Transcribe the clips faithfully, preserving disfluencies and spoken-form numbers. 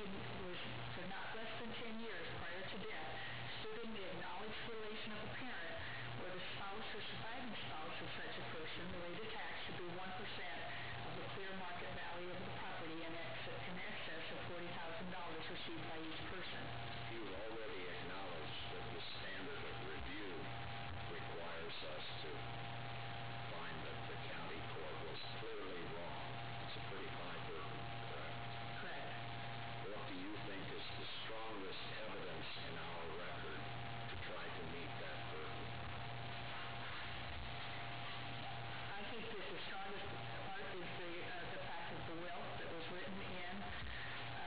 person was for not less than ten years prior to death stood in the acknowledged relation of a parent or the spouse or surviving spouse of such a person, the rate of tax should be one percent of the clear market value of the property in excess, in excess of forty thousand dollars received by each person. You already acknowledged that the standard of review requires us to find that the county court was clearly wrong. It's a pretty high burden, correct? Correct. What do you think is the strongest evidence in our record to try to meet that burden? I think that the strongest part is the uh, the fact of the will that was written in.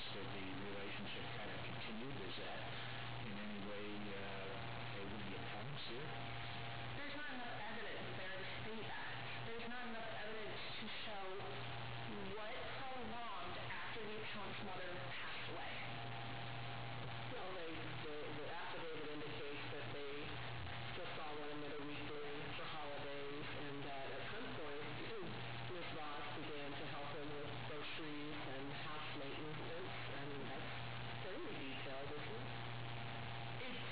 uh, the relationship kind of continued. Is that in any way uh, favoring the appellants here? There's not enough evidence there to say that. There's not enough evidence to show what prolonged after the appellant's mother passed away. Well, they, the, the affidavit indicates that they still saw one another weekly for holidays, and that at some point, Miz Voss began to help him with groceries and house maintenance. I mean, that's fairly detailed, isn't it? It's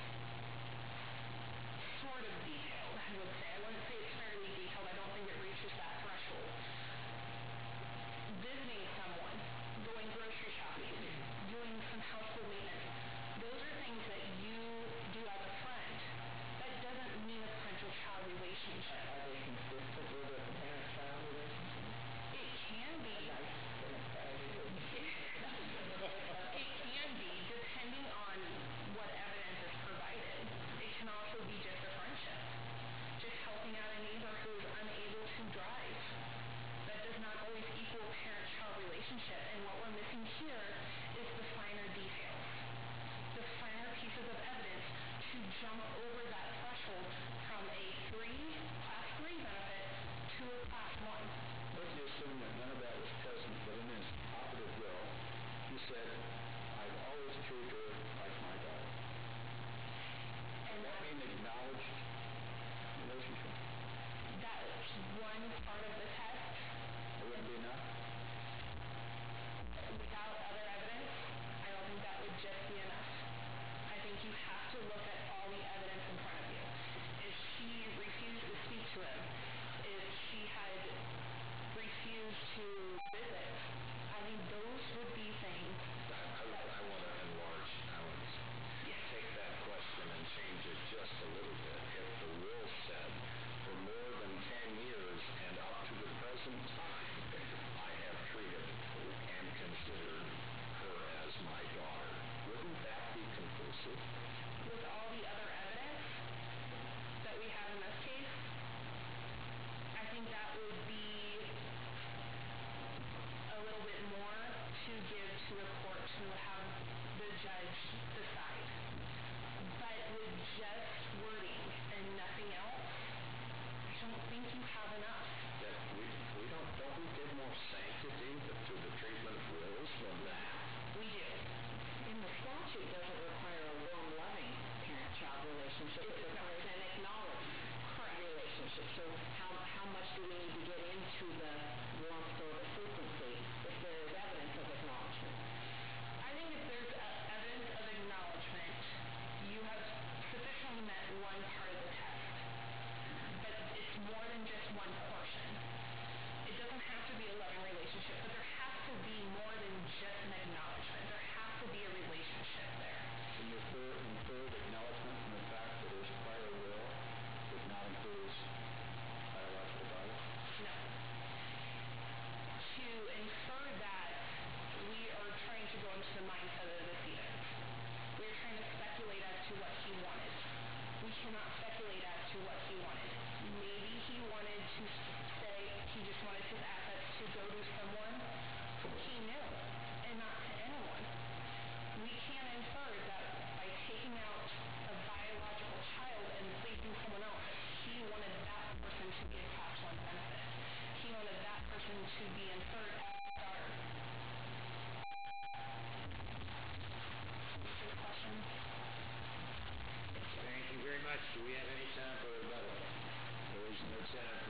sort of detailed, I would say. I wouldn't say it's fairly detailed. I don't think it reaches that threshold. Visiting someone, going grocery shopping, doing some household maintenance, those are things that you do as a friend. That doesn't mean a parental-child relationship. Are they consistent with a parent-child relationship? It can be. A nice parent-child relationship. It can be, depending on what evidence is provided. It can also be just a friendship. Just helping out a neighbor who's unable to drive. That does not always equal a parent-child relationship. And what we're missing here is the finer details. The finer pieces of evidence to jump over that threshold from a three, class three benefit to a class one. Let's just assume that none of that was present, but in his operative will, he said, I've always treated her like my daughter. And Does that mean acknowledged relationship? That's one part of the test. It wouldn't be enough? Without other evidence, I don't think that would just be enough. I think you have to look at all the evidence in front of you. If she refused to speak to him, if she had refused to visit, I think those would be things. I, I, I want to enlarge, I want to Yeah. take that question and change it just a little bit. If the will said, for more than ten years and up to the present time, I have treated and considered her as my daughter, wouldn't that be conclusive? With all the other evidence that we have in this case, I think that would be a little bit more to give to the court to have the judge decide. But with just wording and nothing else, I don't think you have enough. That we, we don't, don't we give more sanctity to the treatment of wills than that? We do. And the statute doesn't require a warm, loving parent-child relationship. It requires an acknowledged relationship. So how how much do we need to get into the warmth or the frequency if there is evidence of acknowledgement? I think if there's uh, evidence of acknowledgement, you have sufficiently met one part of the test. But it's more than just one portion. It doesn't have to be a loving relationship, but there has to be more than just an acknowledgement. There has to be a relationship there. Can you infer, infer acknowledgement from the fact that his prior will did not include his biological daughter? No. To infer that, we are trying to go into the mindset of the decedent. We are trying to speculate as to what he wanted. We cannot speculate as to what he wanted. Maybe he wanted to say he just wanted his assets to go to someone he knew and not to anyone. We can infer that by taking out a biological child and placing someone else, that he wanted that person to be a class one benefit. He wanted that person to be inferred as his daughter. Any questions? Thank you very much. Do we have any time for rebuttal? There is no time